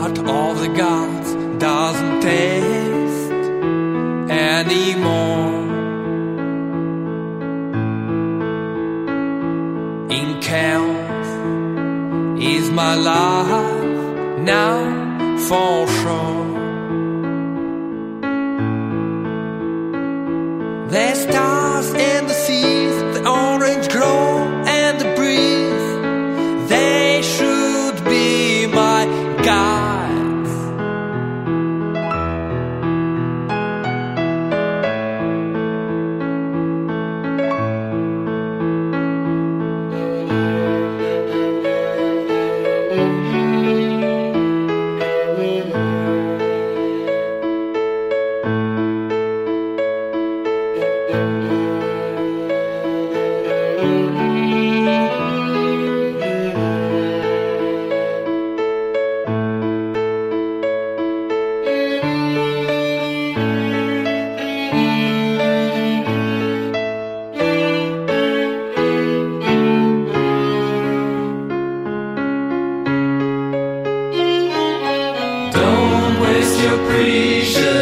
heart of the gods doesn't taste anymore. In chaos is my life now for sure. The stars and the seas, the orange glow and the breeze, they should be my guides. Don't waste your precious